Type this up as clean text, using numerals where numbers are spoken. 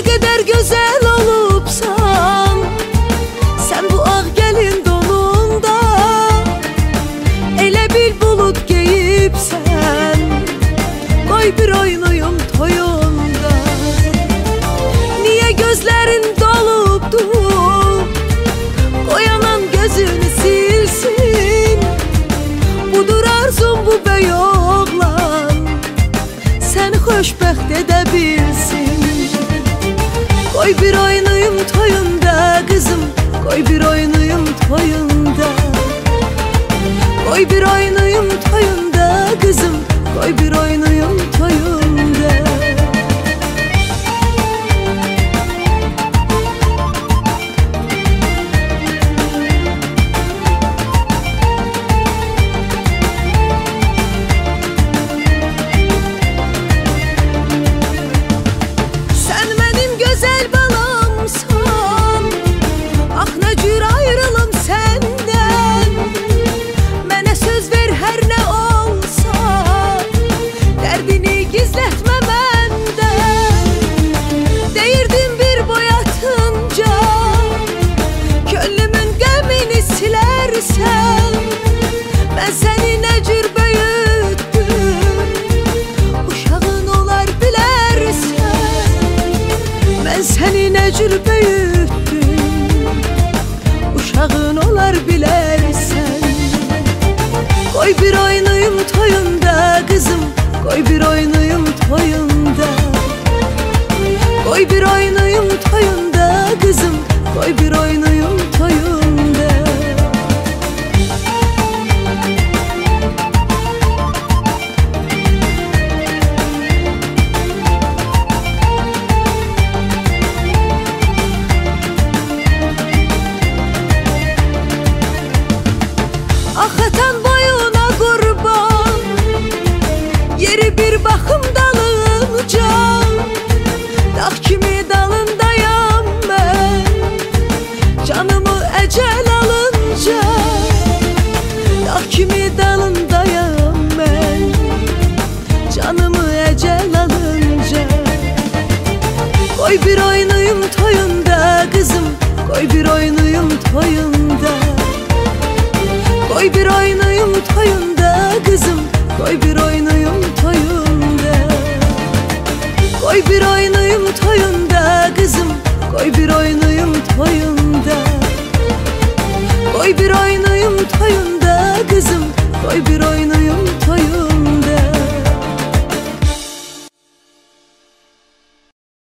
kadar güzel olubsan, sen bu ağ gelin donunda, elə bil bulut geyibsən. Qoy bir oynayım toyunda. Niye gözlerin dolubdu? Qoy anan gözünü silsin. Budur arzum bu böyük oğlan, səni xoşbəxt edə bilsin. Qoy bir oynayım toyunda kızım, koy bir oynayım toyunda. Koy bir oynayım toyunda kızım, koy bir oynayım toyunda. Sen benim güzel balamsan, ah ne cür ayrılım senden. Mənə söz ver her ne olsa, derdini gizletme benden. Değirdim bir boyatınca, gönlümün gemini silersen. Ben seni ne cür büyüttüm, uşağın olar bilersen. Ben seni ne cür büyüttüm, uşağın olar bilersen. Koy bir oynayım toyunda kızım, koy bir oynayım toyunda. Koy bir oynayım toyunda kızım, koy bir oynayım toyunda. Akatan boyuna kurban, yeri bir bakım dalınca. Dağ kimi dalındayam ben, canımı ecel alınca. Dağ kimi dalındayam ben, canımı ecel alınca. Koy bir oynayım toyunda kızım, koy bir oynayım toyunda. Koy bir oynayım toyunda kızım, koy bir oynayım toyunda. Koy bir oynayım toyunda kızım, koy bir oynayım toyunda. Koy bir oynayım toyunda kızım, koy bir oynayım